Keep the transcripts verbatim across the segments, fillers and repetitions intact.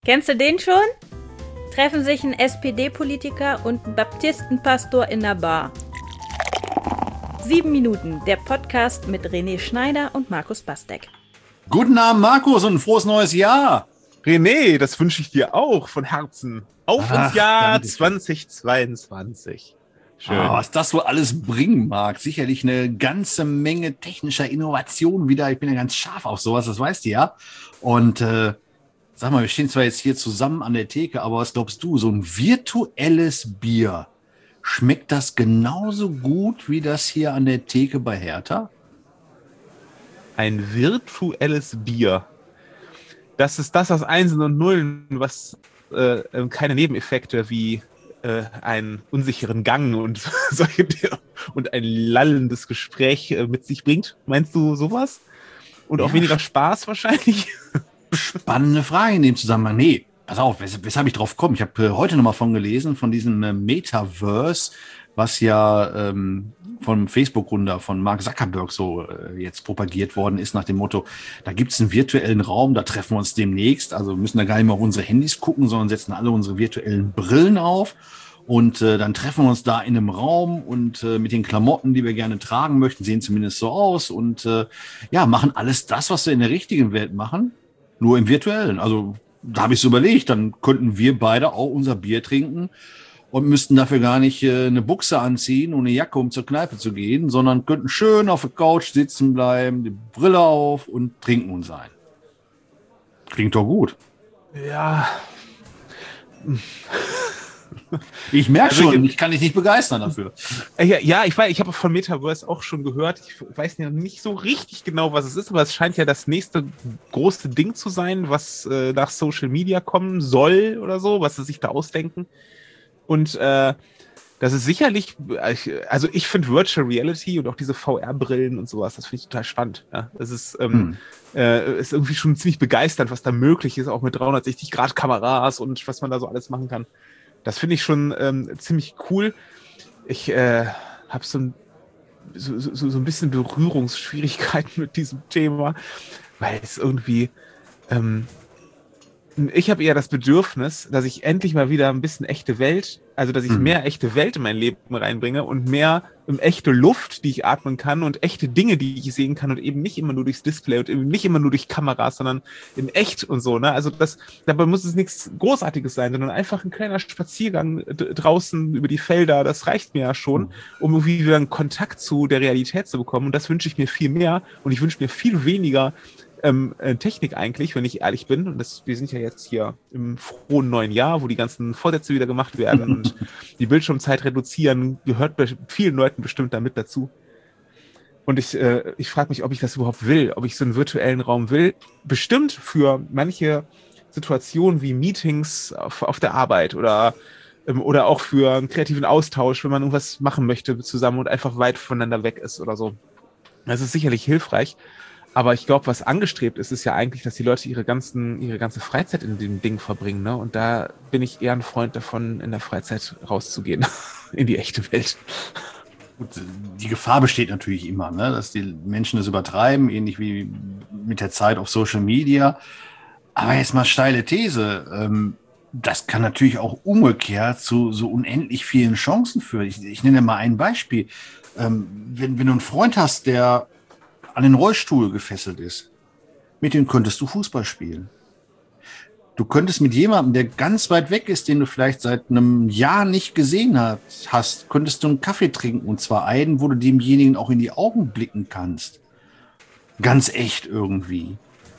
Kennst du den schon? Treffen sich ein S P D-Politiker und ein Baptistenpastor in der Bar. Sieben Minuten, der Podcast mit René Schneider und Markus Bastek. Guten Abend, Markus, und ein frohes neues Jahr. René, das wünsche ich dir auch von Herzen. Auf Ach, ins Jahr danke. zweitausendzweiundzwanzig. Schön. Ah, was das wohl alles bringen mag. Sicherlich eine ganze Menge technischer Innovation wieder. Ich bin ja ganz scharf auf sowas, das weißt du ja. Und äh, sag mal, wir stehen zwar jetzt hier zusammen an der Theke, aber was glaubst du, so ein virtuelles Bier, schmeckt das genauso gut wie das hier an der Theke bei Hertha? Ein virtuelles Bier. Das ist das aus Einsen und Nullen, was äh, keine Nebeneffekte wie äh, einen unsicheren Gang und solche und ein lallendes Gespräch äh, mit sich bringt. Meinst du sowas? Und Ja, auch weniger Spaß wahrscheinlich? Spannende Frage in dem Zusammenhang. Nee, pass auf, wes weshalb ich drauf komme. Ich habe äh, heute nochmal von gelesen, von diesem äh, Metaverse, was ja ähm, vom Facebook-Gründer, von Mark Zuckerberg so äh, jetzt propagiert worden ist, nach dem Motto, da gibt es einen virtuellen Raum, da treffen wir uns demnächst, also müssen da gar nicht mehr auf unsere Handys gucken, sondern setzen alle unsere virtuellen Brillen auf und äh, dann treffen wir uns da in einem Raum und äh, mit den Klamotten, die wir gerne tragen möchten, sehen zumindest so aus und äh, ja, machen alles das, was wir in der richtigen Welt machen, nur im virtuellen. Also da habe ich so überlegt, dann könnten wir beide auch unser Bier trinken und müssten dafür gar nicht äh, eine Buchse anziehen und eine Jacke, um zur Kneipe zu gehen, sondern könnten schön auf der Couch sitzen bleiben, die Brille auf und trinken uns ein. Klingt doch gut. Ja. Ich merke Also schon, ich- ich kann dich nicht begeistern dafür. Äh, Ja, ja, ich weiß, ich habe von Metaverse auch schon gehört. Ich weiß ja nicht so richtig genau, was es ist, aber es scheint ja das nächste große Ding zu sein, was äh, nach Social Media kommen soll oder so, was sie sich da ausdenken. Und äh, das ist sicherlich, also ich finde Virtual Reality und auch diese V R-Brillen und sowas, das finde ich total spannend. Ja, das ist, ähm, Hm. äh, ist irgendwie schon ziemlich begeisternd, was da möglich ist, auch mit dreihundertsechzig Grad Kameras und was man da so alles machen kann. Das finde ich schon ähm, ziemlich cool. Ich äh, habe so ein, so, so, so ein bisschen Berührungsschwierigkeiten mit diesem Thema, weil es irgendwie, ähm, ich habe eher das Bedürfnis, dass ich endlich mal wieder ein bisschen echte Welt, also dass ich Mhm. mehr echte Welt in mein Leben reinbringe und mehr um echte Luft, die ich atmen kann und echte Dinge, die ich sehen kann und eben nicht immer nur durchs Display und eben nicht immer nur durch Kameras, sondern in echt und so, ne? Also das, dabei muss es nichts Großartiges sein, sondern einfach ein kleiner Spaziergang d- draußen über die Felder, das reicht mir ja schon, Mhm. um irgendwie wieder einen Kontakt zu der Realität zu bekommen. Und das wünsche ich mir viel mehr und ich wünsche mir viel weniger ähm, äh, Technik eigentlich, wenn ich ehrlich bin. Und das, wir sind ja jetzt hier im frohen neuen Jahr, wo die ganzen Vorsätze wieder gemacht werden und die Bildschirmzeit reduzieren, gehört bei vielen Leuten bestimmt damit dazu. Und ich, äh, ich frage mich, ob ich das überhaupt will, ob ich so einen virtuellen Raum will. Bestimmt für manche Situationen wie Meetings auf, auf der Arbeit oder, ähm, oder auch für einen kreativen Austausch, wenn man irgendwas machen möchte zusammen und einfach weit voneinander weg ist oder so. Das ist sicherlich hilfreich. Aber ich glaube, was angestrebt ist, ist ja eigentlich, dass die Leute ihre ganzen, ihre ganze Freizeit in dem Ding verbringen, ne? Und da bin ich eher ein Freund davon, in der Freizeit rauszugehen, in die echte Welt. Gut, die Gefahr besteht natürlich immer, ne, dass die Menschen das übertreiben, ähnlich wie mit der Zeit auf Social Media. Aber jetzt mal steile These. Ähm, das kann natürlich auch umgekehrt zu so unendlich vielen Chancen führen. Ich, ich nenne mal ein Beispiel. Ähm, wenn, wenn du einen Freund hast, der an den Rollstuhl gefesselt ist, mit dem könntest du Fußball spielen. Du könntest mit jemandem, der ganz weit weg ist, den du vielleicht seit einem Jahr nicht gesehen hast, hast, könntest du einen Kaffee trinken und zwar einen, wo du demjenigen auch in die Augen blicken kannst. Ganz echt irgendwie.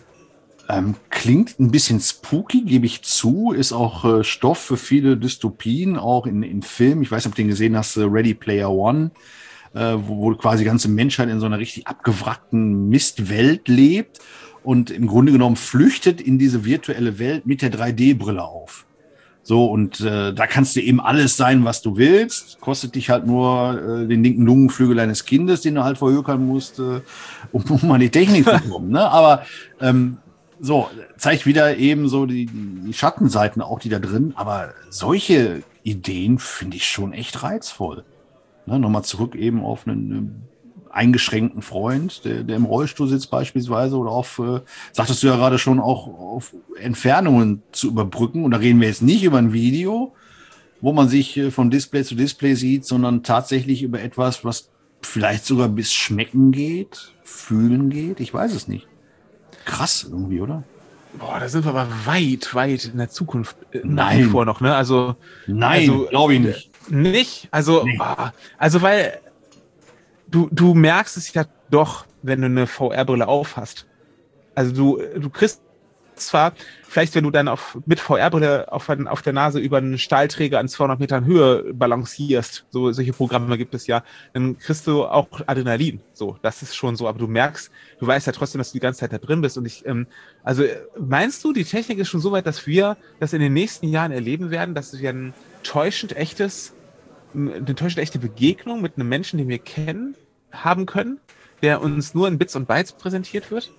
Ähm, klingt ein bisschen spooky, gebe ich zu, ist auch äh, Stoff für viele Dystopien, auch in, in Filmen. Ich weiß nicht, ob du den gesehen hast, äh, Ready Player One, äh, wo, wo quasi die ganze Menschheit in so einer richtig abgewrackten Mistwelt lebt und im Grunde genommen flüchtet in diese virtuelle Welt mit der drei D Brille auf. So, und äh, da kannst du eben alles sein, was du willst. Kostet dich halt nur äh, den linken Lungenflügel eines Kindes, den du halt verhökern musst, äh, um, um an die Technik zu kommen. Ne? Aber ähm, so, zeigt wieder eben so die, die Schattenseiten auch, die da drin. Aber solche Ideen finde ich schon echt reizvoll. Ne? Nochmal zurück eben auf eine, eine eingeschränkten Freund, der, der im Rollstuhl sitzt beispielsweise oder auf, äh, sagtest du ja gerade schon, auch auf Entfernungen zu überbrücken. Und da reden wir jetzt nicht über ein Video, wo man sich äh, von Display zu Display sieht, sondern tatsächlich über etwas, was vielleicht sogar bis Schmecken geht, Fühlen geht. Ich weiß es nicht. Krass irgendwie, oder? Boah, da sind wir aber weit, weit in der Zukunft. Äh, Nein. Vor noch, ne? Also, Nein, also, glaube ich nicht. Nicht? Also, Nee. oh, also weil du, du merkst es ja doch, wenn du eine V R-Brille auf hast. Also du, du kriegst zwar, vielleicht wenn du dann auf, mit V R-Brille auf, auf der Nase über einen Stahlträger an zweihundert Metern Höhe balancierst, so solche Programme gibt es ja, dann kriegst du auch Adrenalin. So, das ist schon so, aber du merkst, du weißt ja trotzdem, dass du die ganze Zeit da drin bist. Und ich, ähm, also meinst du, die Technik ist schon so weit, dass wir das in den nächsten Jahren erleben werden, dass wir ein täuschend echtes, eine täuschend echte Begegnung mit einem Menschen, den wir kennen, haben können, der uns nur in Bits und Bytes präsentiert wird?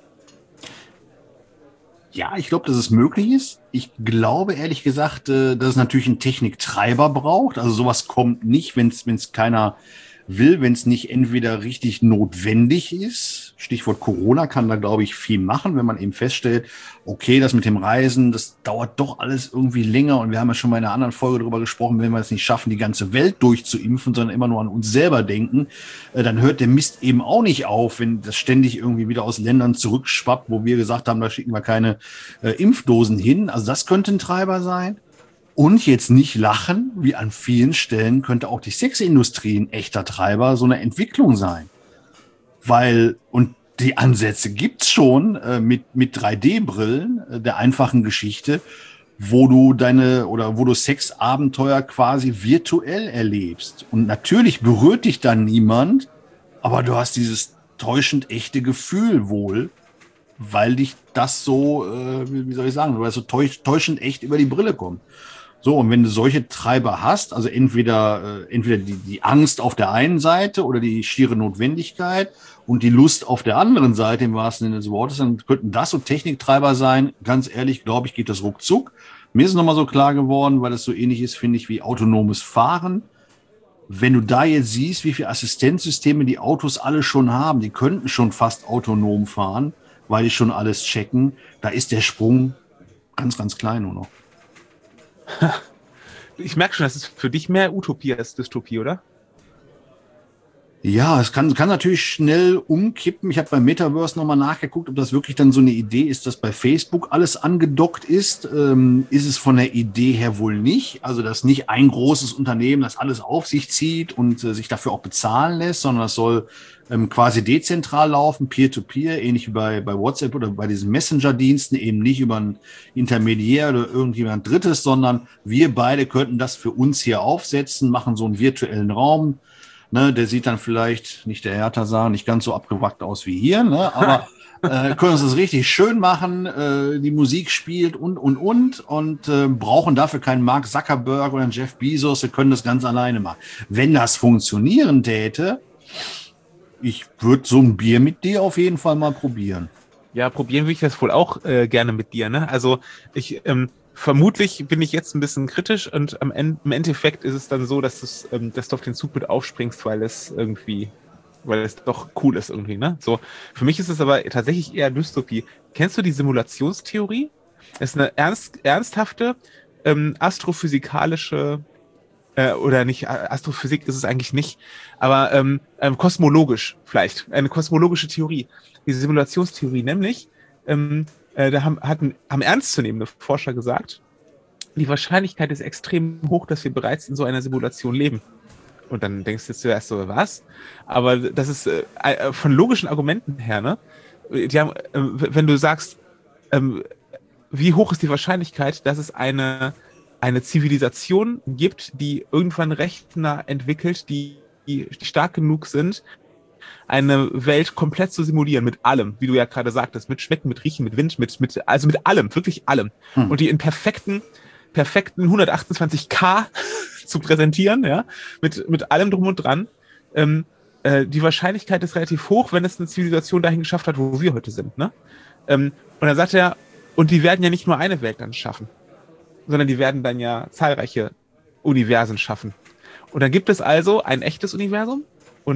Ja, ich glaube, dass es möglich ist. Ich glaube, ehrlich gesagt, äh, dass es natürlich einen Techniktreiber braucht. Also sowas kommt nicht, wenn es keiner will, wenn es nicht entweder richtig notwendig ist. Stichwort Corona kann da, glaube ich, viel machen, wenn man eben feststellt, okay, das mit dem Reisen, das dauert doch alles irgendwie länger. Und wir haben ja schon mal in einer anderen Folge darüber gesprochen, wenn wir es nicht schaffen, die ganze Welt durchzuimpfen, sondern immer nur an uns selber denken, äh, dann hört der Mist eben auch nicht auf, wenn das ständig irgendwie wieder aus Ländern zurückschwappt, wo wir gesagt haben, da schicken wir keine äh, Impfdosen hin. Also das könnte ein Treiber sein. Und jetzt nicht lachen, wie an vielen Stellen könnte auch die Sexindustrie ein echter Treiber so eine Entwicklung sein. Weil, und die Ansätze gibt's schon äh, mit, mit drei D-Brillen äh, der einfachen Geschichte, wo du deine oder wo du Sexabenteuer quasi virtuell erlebst. Und natürlich berührt dich dann niemand, aber du hast dieses täuschend echte Gefühl wohl, weil dich das so, äh, wie soll ich sagen, weil es so täuschend echt über die Brille kommt. So, und wenn du solche Treiber hast, also entweder, äh, entweder die, die Angst auf der einen Seite oder die schiere Notwendigkeit und die Lust auf der anderen Seite, im wahrsten Sinne des Wortes, dann könnten das so Techniktreiber sein. Ganz ehrlich, glaube ich, geht das ruckzuck. Mir ist nochmal so klar geworden, weil das so ähnlich ist, finde ich, wie autonomes Fahren. Wenn du da jetzt siehst, wie viele Assistenzsysteme die Autos alle schon haben, die könnten schon fast autonom fahren, weil die schon alles checken, da ist der Sprung ganz, ganz klein nur noch. Ich merke schon, das ist für dich mehr Utopie als Dystopie, oder? Ja, es kann, kann natürlich schnell umkippen. Ich habe beim Metaverse nochmal nachgeguckt, ob das wirklich dann so eine Idee ist, dass bei Facebook alles angedockt ist. Ähm, ist es von der Idee her wohl nicht. Also, dass nicht ein großes Unternehmen das alles auf sich zieht und äh, sich dafür auch bezahlen lässt, sondern das soll ähm, quasi dezentral laufen, Peer-to-Peer, ähnlich wie bei, bei WhatsApp oder bei diesen Messenger-Diensten, eben nicht über einen Intermediär oder irgendjemand Drittes, sondern wir beide könnten das für uns hier aufsetzen, machen so einen virtuellen Raum. Ne, der sieht dann vielleicht, nicht der Hertha nicht ganz so abgewrackt aus wie hier, ne, aber äh, können uns das richtig schön machen, äh, die Musik spielt und, und, und und äh, brauchen dafür keinen Mark Zuckerberg oder einen Jeff Bezos, wir können das ganz alleine machen. Wenn das funktionieren täte, ich würde so ein Bier mit dir auf jeden Fall mal probieren. Ja, probieren will ich das wohl auch äh, gerne mit dir, ne? Also ich, ähm, vermutlich bin ich jetzt ein bisschen kritisch und am Ende, im Endeffekt ist es dann so, dass, es, ähm, dass du auf den Zug mit aufspringst, weil es irgendwie, weil es doch cool ist irgendwie, ne? So, für mich ist es aber tatsächlich eher Dystopie. Kennst du die Simulationstheorie? Das ist eine ernst, ernsthafte ähm, astrophysikalische äh, oder nicht, Astrophysik ist es eigentlich nicht, aber ähm, ähm, kosmologisch vielleicht, eine kosmologische Theorie. Die Simulationstheorie nämlich, ähm, Äh, da haben, hatten, haben ernstzunehmende Forscher gesagt, die Wahrscheinlichkeit ist extrem hoch, dass wir bereits in so einer Simulation leben. Und dann denkst du zuerst so, was? Aber das ist äh, von logischen Argumenten her, ne? Die haben, äh, wenn du sagst, ähm, wie hoch ist die Wahrscheinlichkeit, dass es eine, eine Zivilisation gibt, die irgendwann Rechner entwickelt, die, die stark genug sind, eine Welt komplett zu simulieren, mit allem, wie du ja gerade sagtest, mit Schmecken, mit Riechen, mit Wind, mit, mit also mit allem, wirklich allem. Hm. Und die in perfekten, perfekten hundertachtundzwanzig K zu präsentieren, ja, mit, mit allem drum und dran. Ähm, äh, die Wahrscheinlichkeit ist relativ hoch, wenn es eine Zivilisation dahin geschafft hat, wo wir heute sind, ne? Ähm, und dann sagt er, und die werden ja nicht nur eine Welt dann schaffen, sondern die werden dann ja zahlreiche Universen schaffen. Und dann gibt es also ein echtes Universum und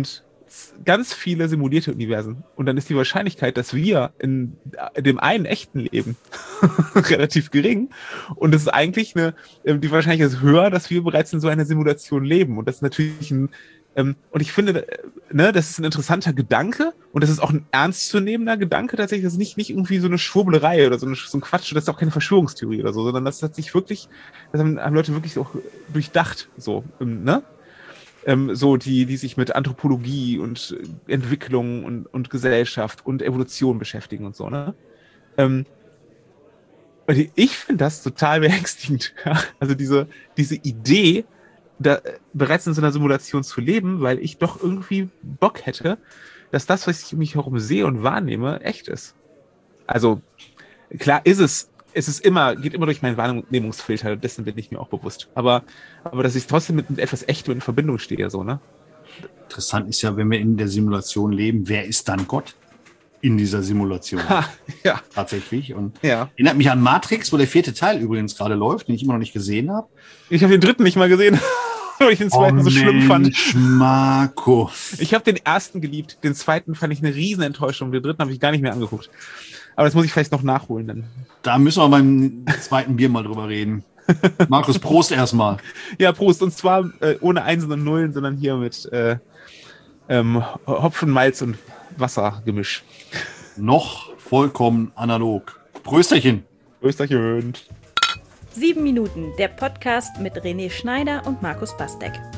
ganz viele simulierte Universen. Und dann ist die Wahrscheinlichkeit, dass wir in dem einen echten leben, relativ gering. Und es ist eigentlich eine, die Wahrscheinlichkeit ist höher, dass wir bereits in so einer Simulation leben. Und das ist natürlich ein, ähm, und ich finde, ne, das ist ein interessanter Gedanke und das ist auch ein ernstzunehmender Gedanke tatsächlich. Das ist nicht, nicht irgendwie so eine Schwurblerei oder so, eine, so ein Quatsch. Das ist auch keine Verschwörungstheorie oder so, sondern das hat sich wirklich, das haben, haben Leute wirklich auch durchdacht, so, ne? Ähm, so, die, die sich mit Anthropologie und Entwicklung und, und Gesellschaft und Evolution beschäftigen und so, ne? Ähm, und ich finde das total beängstigend. Ja? Also diese, diese Idee, da bereits in so einer Simulation zu leben, weil ich doch irgendwie Bock hätte, dass das, was ich um mich herum sehe und wahrnehme, echt ist. Also, klar ist es, es ist immer, geht immer durch meinen Wahrnehmungsfilter, dessen bin ich mir auch bewusst. Aber, aber dass ich trotzdem mit, mit etwas Echtem in Verbindung stehe, so, ne? Interessant ist ja, wenn wir in der Simulation leben, wer ist dann Gott in dieser Simulation? Ha, ja. Tatsächlich. Und ja. Erinnert mich an Matrix, wo der vierte Teil übrigens gerade läuft, den ich immer noch nicht gesehen habe. Ich habe den dritten nicht mal gesehen, weil ich den zweiten oh, so schlimm fand. Marco. Ich habe den ersten geliebt, den zweiten fand ich eine riesen Enttäuschung, den dritten habe ich gar nicht mehr angeguckt. Aber das muss ich vielleicht noch nachholen dann. Da müssen wir beim zweiten Bier mal drüber reden. Markus, Prost erstmal. Ja, Prost. Und zwar äh, ohne Einsen und Nullen, sondern hier mit äh, ähm, Hopfen, Malz und Wassergemisch. Noch vollkommen analog. Prösterchen. Prösterchen. Sieben Minuten, der Podcast mit René Schneider und Markus Bastek.